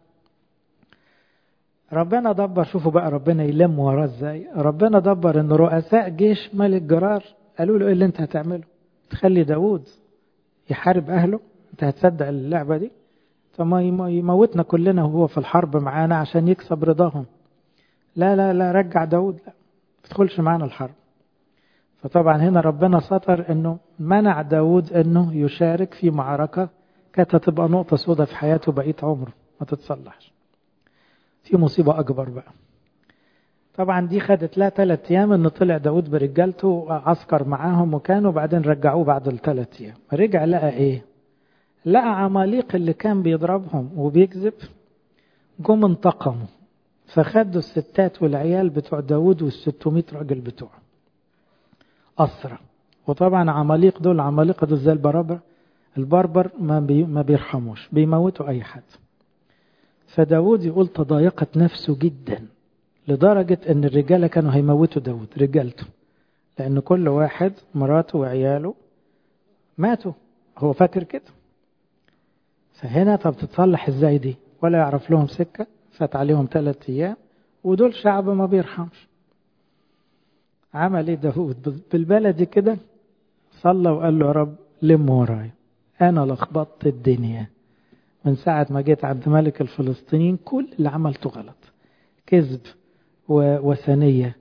ربنا دبر، شوفوا بقى ربنا يلم وراه ازاي. ربنا دبر ان رؤساء جيش ملك جرار قالوا له ايه اللي انت هتعمله؟ تخلي داود يحارب اهله؟ انت هتصدق اللعبة دي؟ طب ما يموتنا كلنا وهو في الحرب معانا عشان يكسب رضاهم. لا لا لا، رجع داود، لا تدخلش معانا الحرب. فطبعا هنا ربنا سطر انه منع داود انه يشارك في معركة كانت هتبقى نقطة سوداء في حياته بقية عمره ما تتصلحش. في مصيبة أكبر بقى. طبعا دي خدت لا 3 أيام ان طلع داود برجالته عسكر معاهم وكانوا، بعدين رجعوه بعد 3 أيام. رجع لقى ايه؟ لقى عماليق اللي كان بيضربهم وبيكذب جم انتقموا، فخدوا الستات والعيال بتوع داود وال600 راجل بتوعه أسرى. وطبعا عماليق دول زي البربر ما بيرحموش، بيموتوا أي حد. فداود يقول تضايقت نفسه جدا لدرجة ان الرجالة كانوا هيموتوا داود رجالته، لأن كل واحد مراته وعياله ماتوا، هو فاكر كده. فهنا طب تتصلح ازاي دي؟ ولا يعرف لهم سكة، فات عليهم 3 أيام ودول شعب ما بيرحمش. عمل ايه داود؟ بالبلدي كده صلى وقال له يا رب لم وراي، انا لخبطت الدنيا من ساعة ما جيت عند ملك الفلسطينيين، كل اللي عملته غلط، كذب وثنية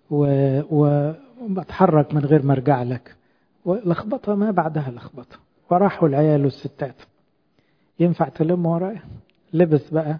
وبتحرك من غير ما ارجع لك، ولخبطة ما بعدها لخبطة، وراحوا العيال والستات. ينفع تلم ورايا؟ لبس بقى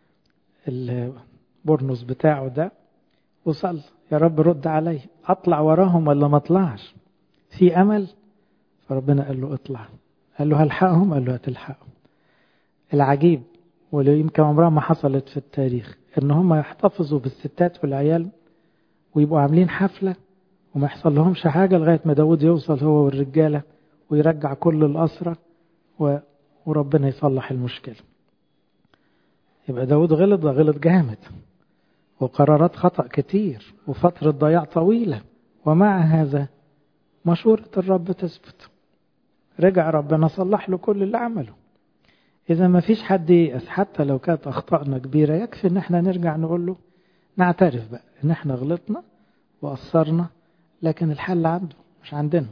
البرنس بتاعه ده وصل يا رب رد علي، اطلع وراهم ولا ما اطلعش؟ في امل؟ فربنا قال له اطلع. قال له هلحقهم؟ قال له هتلحقهم. العجيب واللي يمكن عمرها ما حصلت في التاريخ ان هم يحتفظوا بالستات والعيال ويبقوا عاملين حفلة وما يحصل لهمش حاجة لغاية ما داود يوصل هو والرجالة ويرجع كل الأسرة وربنا يصلح المشكلة. يبقى داود غلط جامد، وقرارات خطأ كتير، وفترة ضياع طويلة، ومع هذا مشورة الرب تثبت. رجع ربنا صلح له كل اللي عمله. إذا ما فيش حد ييأس، حتى لو كانت أخطأنا كبيرة يكفي إن احنا نرجع نقول له، نعترف بقى إن احنا غلطنا وقصرنا، لكن الحل عنده مش عندنا.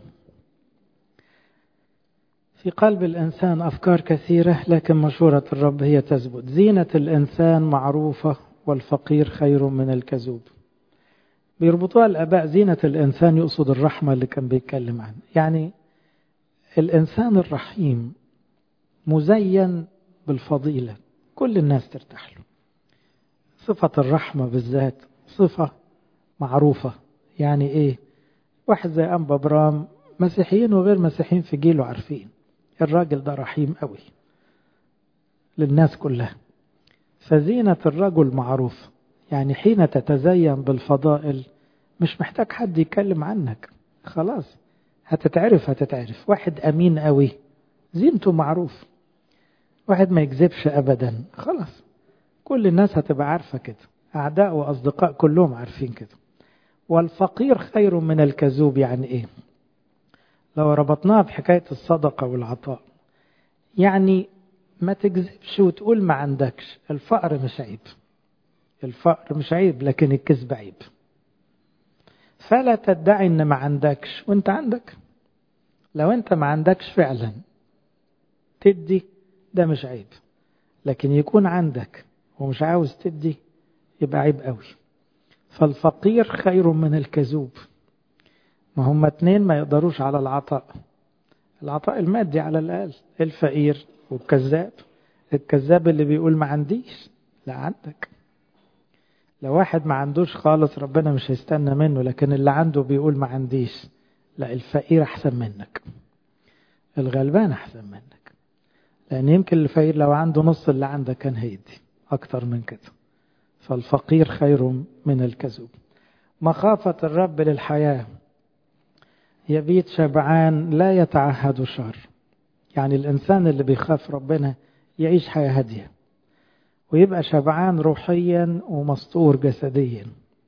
في قلب الإنسان أفكار كثيرة، لكن مشورة الرب هي تثبت. زينة الإنسان معروفة والفقير خير من الكذوب. بيربطوها الآباء، زينة الإنسان يقصد الرحمة اللي كان بيتكلم عنها. يعني الإنسان الرحيم مزين بالفضيلة، كل الناس ترتاح له. صفة الرحمة بالذات صفة معروفة. يعني ايه؟ واحد زي أنبا برام، مسيحيين وغير مسيحيين في جيله عارفين الراجل ده رحيم قوي للناس كلها. فزينة الرجل معروف، يعني حين تتزين بالفضائل مش محتاج حد يتكلم عنك، خلاص هتتعرف. واحد أمين قوي زينته معروف، واحد ما يكذبش أبدا، خلاص كل الناس هتبقى عارفة كده، أعداء وأصدقاء كلهم عارفين كده. والفقير خير من الكذوب. يعني إيه؟ لو ربطناها بحكاية الصدقة والعطاء، يعني ما تكذبش وتقول ما عندكش. الفقر مش عيب، الفقر مش عيب، لكن الكذب عيب. فلا تدعي ان ما عندكش وانت عندك. لو انت ما عندكش فعلا تدي، ده مش عيب، لكن يكون عندك ومش عاوز تدي يبقى عيب قوي. فالفقير خير من الكذوب. ما هم اتنين ما يقدروش على العطاء، العطاء المادي على الأقل، الفقير والكذاب. الكذاب اللي بيقول ما عنديش، لا عندك. لو واحد ما عندوش خالص ربنا مش هيستنى منه، لكن اللي عنده بيقول ما عنديش، لا الفقير أحسن منك، الغلبان أحسن منك. لأن يمكن الفقير لو عنده نص اللي عندك كان هيدي أكتر من كده. فالفقير خير من الكذوب. مخافة الرب للحياة، يبيت شبعان لا يتعهد شر. يعني الإنسان اللي بيخاف ربنا يعيش حياة هادية ويبقى شبعان روحيا ومستور جسديا.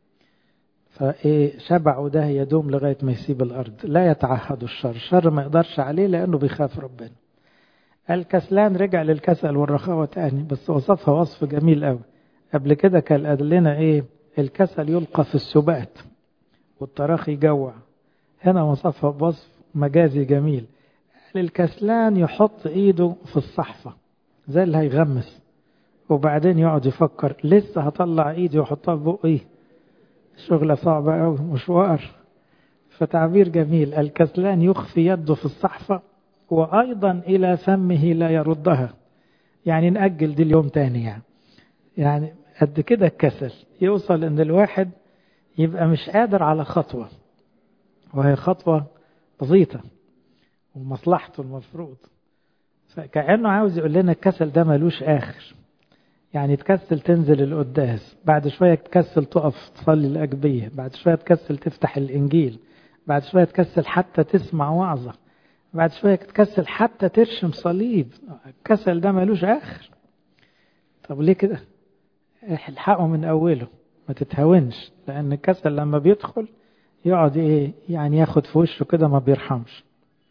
فإيه شبعه ده يدوم لغاية ما يسيب الأرض. لا يتعهد الشر ما يقدرش عليه لأنه بيخاف ربنا. الكسلان رجع للكسل والرخاوة تاني، بس وصفها وصف جميل قوي. قبل كده كان قال لنا إيه؟ الكسل يلقى في السبات والتراخي يجوع. هنا وصفها بوصف مجازي جميل. الكسلان يحط إيده في الصحفة زي اللي هيغمس، وبعدين يقعد يفكر لسه هطلع إيدي وحطها في بقي. شغلة صعبة أوي، مشوار. فتعبير جميل. الكسلان يخفي يده في الصحفة وأيضا إلى فمه لا يردها. يعني نأجل دي اليوم تاني. يعني قد كده الكسل يوصل إن الواحد يبقى مش قادر على خطوة، وهي خطوة بسيطة ومصلحته المفروض. فكأنه عاوز يقول لنا الكسل ده ملوش آخر. يعني تكسل تنزل القداس، بعد شوية تكسل تقف تصلي الأجبية، بعد شوية تكسل تفتح الإنجيل، بعد شوية تكسل حتى تسمع وعظة، بعد شوية تكسل حتى ترشم صليب. الكسل ده ملوش آخر. طب ليه كده؟ الحقه من أوله، ما تتهونش، لأن الكسل لما بيدخل يقعد يعني ياخد في وشه كده، ما بيرحمش.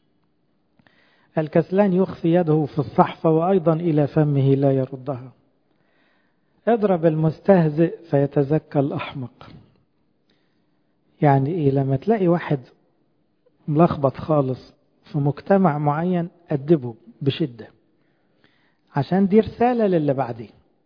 الكسلان يخفي يده في الصحفة وأيضا إلى فمه لا يردها. اضرب المستهزئ فيتزكى الأحمق. يعني إيه؟ لما تلاقي واحد ملخبط خالص في مجتمع معين أدبه بشدة، عشان دي رسالة للي بعديه،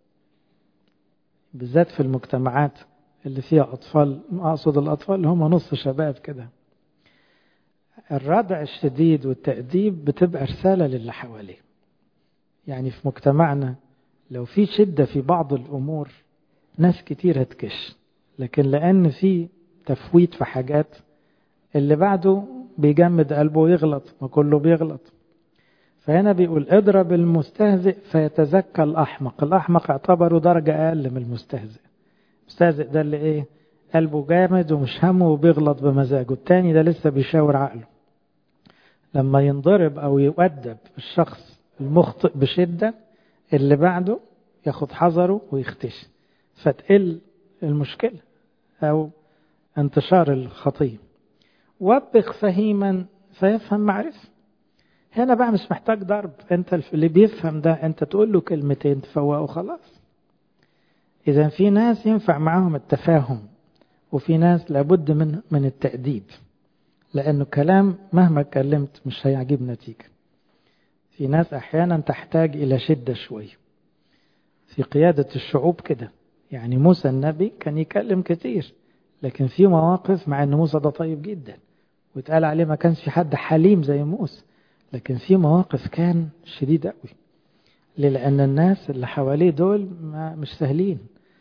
بالذات في المجتمعات اللي فيها أطفال. أقصد الأطفال اللي هم نص شباب كده. الردع الشديد والتأديب بتبقى رسالة للي حواليه. يعني في مجتمعنا لو في شدة في بعض الأمور ناس كتير هتكش، لكن لأن في تفويت في حاجات اللي بعده بيجمد قلبه ويغلط، ما كله بيغلط. فهنا بيقول اضرب المستهزئ فيتزكى الأحمق. الأحمق اعتبره درجة أقل من المستهزئ. المستهزئ ده اللي قلبه جامد ومش همه وبيغلط بمزاجه. التاني ده لسه بيشاور عقله. لما ينضرب أو يؤدب الشخص المخطئ بشدة، اللي بعده ياخد حذره ويختش، فتقل المشكلة أو انتشار الخطية. وبخ فهيما فيفهم معرفة. هنا بقى مش محتاج ضرب، انت اللي بيفهم ده انت تقول له كلمتين تفوقه خلاص. إذا في ناس ينفع معاهم التفاهم، وفي ناس لابد من التأديب، لأنه كلام مهما كلمت مش هيعجب نتيجة. في ناس أحيانا تحتاج إلى شدة شوية في قيادة الشعوب كده. يعني موسى النبي كان يكلم كتير، لكن في مواقف مع أن موسى ده طيب جدا ويتقال عليه ما كانش في حد حليم زي موسى، لكن في مواقف كان شديد قوي. ليه؟ لأن الناس اللي حواليه دول مش سهلين.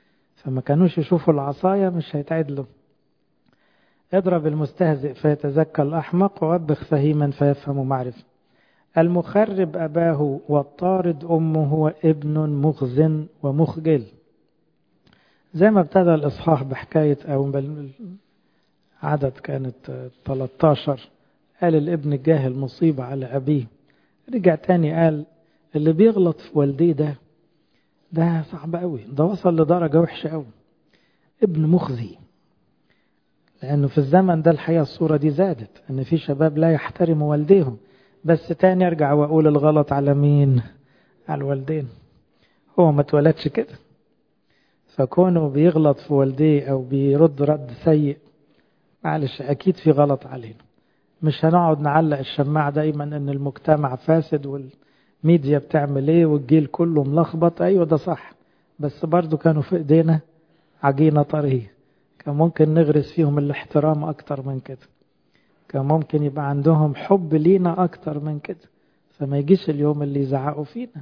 فما كانوش يشوفوا العصاية مش هيتعدلوا. اضرب المستهزئ فيتزكى الأحمق، ووبخ فهيما فيفهم معرفة. المخرب أباه والطارد أمه هو ابن مخز ومخجل. زي ما ابتدى الإصحاح بحكاية أو عدد كانت 13 قال الابن الجاهل مصيبة على أبيه. رجع تاني قال اللي بيغلط في والديه ده صعب قوي، ده وصل لدرجة وحشة قوي، ابن مخزي. لأنه في الزمن ده الحقيقة الصورة دي زادت، أن في شباب لا يحترموا والديهم. بس تاني أرجع وأقول الغلط على مين؟ على الوالدين. هو ما اتولدش كده، فكونه بيغلط في والديه أو بيرد رد سيء، معلش أكيد في غلط علينا. مش هنقعد نعلق الشماعة دايما أن المجتمع فاسد والميديا بتعمل إيه والجيل كله ملخبط. أيوة ده صح، بس برضو كانوا في إيدينا عجينة طرية. كان ممكن نغرس فيهم الاحترام أكتر من كده، كان ممكن يبقى عندهم حب لينا أكتر من كده، فما يجيش اليوم اللي يزعقوا فينا.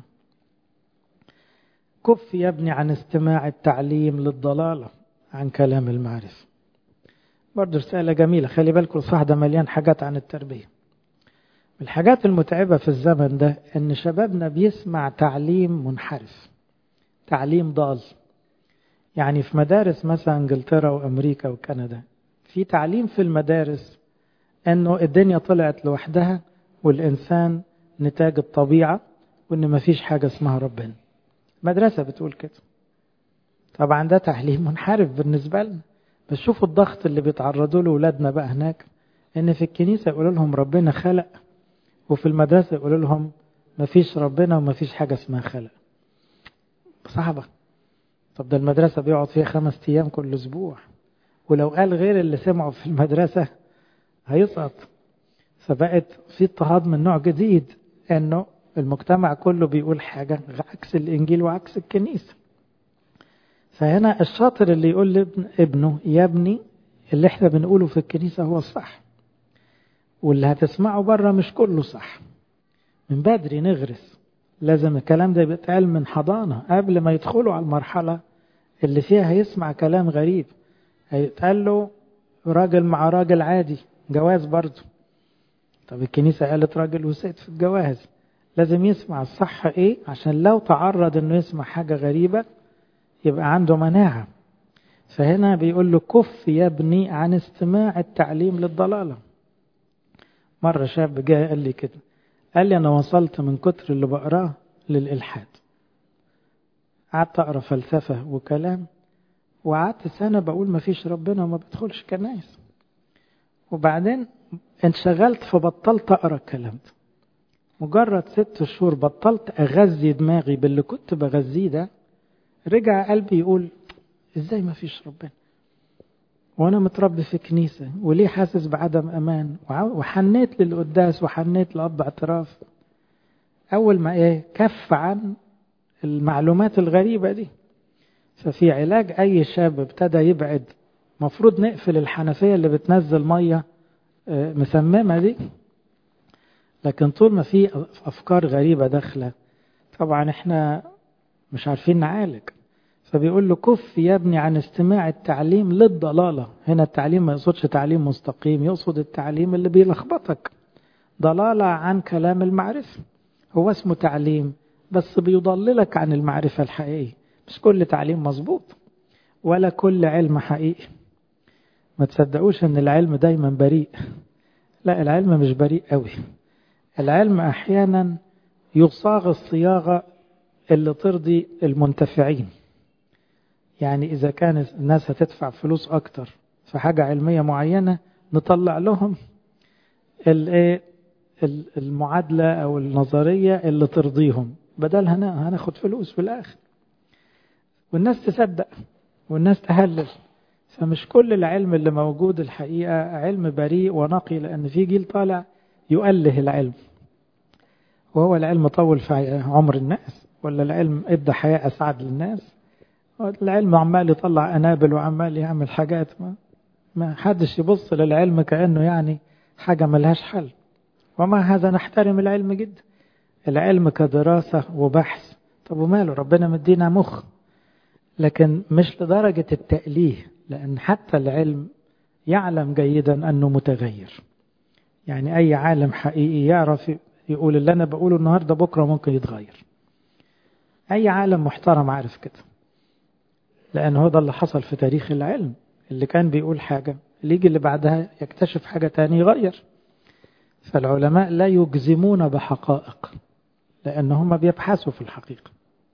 كف يا ابني عن استماع التعليم للضلالة عن كلام المعرفة. برضو رسالة جميلة. خلي بالكم الصح ده مليان حاجات عن التربية. الحاجات المتعبة في الزمن ده ان شبابنا بيسمع تعليم منحرف، تعليم ضال. يعني في مدارس مثلا انجلترا وامريكا وكندا في تعليم في المدارس انه الدنيا طلعت لوحدها والانسان نتاج الطبيعة وان مفيش حاجة اسمها ربنا. مدرسة بتقول كده. طبعا ده تعليم منحرف بالنسبة لنا، بس شوفوا الضغط اللي بيتعرضوا له أولادنا بقى هناك، ان في الكنيسة يقولوا لهم ربنا خلق، وفي المدرسة يقولوا لهم مفيش ربنا ومفيش حاجة اسمها خلق. صعبة. طب ده المدرسة بيقعد فيها 5 أيام كل أسبوع، ولو قال غير اللي سمعوا في المدرسة هيسقط. فبقت في اضطهاد من نوع جديد، انه المجتمع كله بيقول حاجة عكس الإنجيل وعكس الكنيسة. فهنا الشاطر اللي يقول لابنه يا ابني اللي احنا بنقوله في الكنيسة هو الصح، واللي هتسمعه بره مش كله صح. من بدري نغرس. لازم الكلام ده يتقال من حضانة قبل ما يدخلوا على المرحلة اللي فيها هيسمع كلام غريب. هيتقال له راجل مع راجل عادي، جواز برضه. طب الكنيسة قالت راجل وست في الجواز. لازم يسمع الصح ايه، عشان لو تعرض انه يسمع حاجة غريبة يبقى عنده مناعة. فهنا بيقول له كف يا ابني عن استماع التعليم للضلالة. مرة شاب جاء قال لي كده، قال لي أنا وصلت من كتر اللي بقراه للإلحاد. قعدت أقرأ فلسفة وكلام، وقعدت سنة بقول ما فيش ربنا وما بدخلش كنايس. وبعدين انشغلت فبطلت أقرأ الكلام ده. مجرد 6 شهور بطلت أغذي دماغي باللي كنت بغذيه ده، رجع قلبي يقول إزاي ما فيش ربنا وأنا متربي في كنيسة، وليه حاسس بعدم أمان. وحنيت للقداس وحنيت لأب اعتراف. أول ما كف عن المعلومات الغريبة دي. ففي علاج أي شاب ابتدى يبعد، مفروض نقفل الحنفية اللي بتنزل مية مسممة دي. لكن طول ما في أفكار غريبة داخلة، طبعا احنا مش عارفين نعالج. فبيقول له كف يا ابني عن استماع التعليم للضلالة. هنا التعليم ما يقصدش تعليم مستقيم، يقصد التعليم اللي بيلخبطك. ضلالة عن كلام المعرفة. هو اسمه تعليم بس بيضللك عن المعرفة الحقيقية. مش كل تعليم مظبوط ولا كل علم حقيقي. ما تصدقوش ان العلم دايما بريء. لا، العلم مش بريء قوي. العلم احيانا يصاغ الصياغة اللي ترضي المنتفعين. يعني إذا كان الناس هتدفع فلوس أكتر في حاجة علمية معينة، نطلع لهم المعادلة أو النظرية اللي ترضيهم، بدل هناخد فلوس في الآخر. والناس تصدق والناس تهلل. فمش كل العلم اللي موجود الحقيقة علم بريء ونقي، لأن في جيل طالع يؤله العلم. وهو العلم طول في عمر الناس، ولا العلم ادى حياة أسعد للناس؟ العلم عمال يطلع أنابل وعمال يعمل حاجات ما حدش يبص للعلم كأنه يعني حاجة ملهاش حل. ومع هذا نحترم العلم جدا. العلم كدراسة وبحث. طب وماله، ربنا مدينا مخ. لكن مش لدرجة التأليه، لأن حتى العلم يعلم جيدا أنه متغير. يعني أي عالم حقيقي يعرف يقول اللي أنا بقوله النهاردة بكرة ممكن يتغير. أي عالم محترم عارف كده، لأن هو ده اللي حصل في تاريخ العلم. اللي كان بيقول حاجة اللي يجي اللي بعدها يكتشف حاجة تاني يغير. فالعلماء لا يجزمون بحقائق لأن هم بيبحثوا في الحقيقة.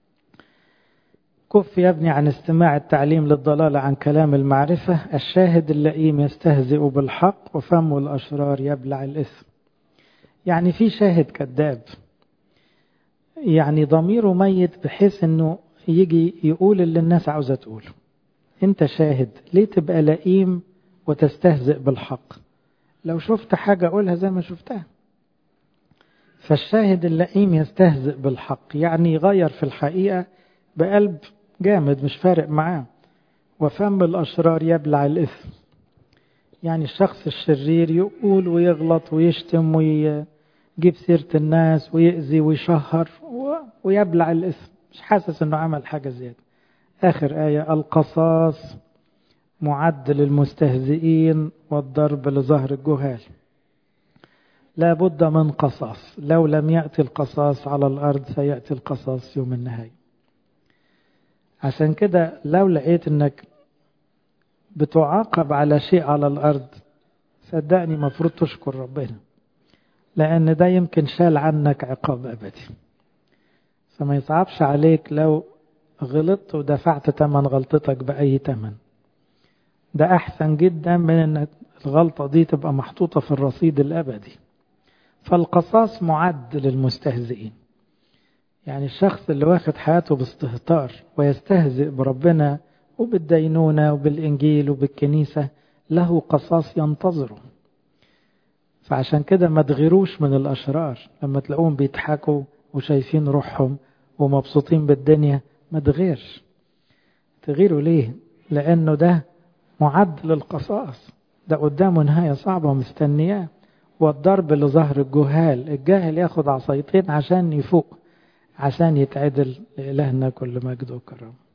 كف يا ابني عن استماع التعليم للضلال عن كلام المعرفة، الشاهد اللئيم يستهزئ بالحق وفم الأشرار يبلع الإثم. يعني في شاهد كذاب، يعني ضميره ميت بحيث انه يجي يقول اللي الناس عاوزة تقوله. انت شاهد ليه تبقى لئيم وتستهزئ بالحق؟ لو شفت حاجة قولها زي ما شفتها. فالشاهد اللئيم يستهزئ بالحق، يعني يغير في الحقيقة بقلب جامد مش فارق معاه. وفم الأشرار يبلع الإثم، يعني الشخص الشرير يقول ويغلط ويشتم ويجيب سيرة الناس ويأذي ويشهر ويبلع الإثم، مش حاسس انه عمل حاجة زيادة. آخر آية، القصاص معد للمستهزئين والضرب لظهر الجهال. لا بد من قصاص، لو لم يأتي القصاص على الأرض سيأتي القصاص يوم النهاية. عشان كده لو لقيت انك بتعاقب على شيء على الأرض صدقني مفروض تشكر ربنا، لأن ده يمكن شال عنك عقاب أبدي. فما يصعبش عليك لو غلطت ودفعت تمن غلطتك بأي تمن. ده أحسن جدا من أن الغلطة دي تبقى محطوطة في الرصيد الأبدي. فالقصاص معد للمستهزئين، يعني الشخص اللي واخد حياته باستهتار ويستهزئ بربنا وبالدينونة وبالإنجيل وبالكنيسة له قصاص ينتظره. فعشان كده ما تغيروش من الأشرار لما تلاقوهم بيضحكوا وشايفين روحهم ومبسوطين بالدنيا، ما تغيرش. تغيروا ليه؟ لأنه ده معد للقصاص، ده قدامه نهاية صعبة مستنياه. والضرب لظهر الجهال، الجاهل ياخد عصايتين عشان يفوق، عشان يتعدل. لإلهنا كل مجد وكرم.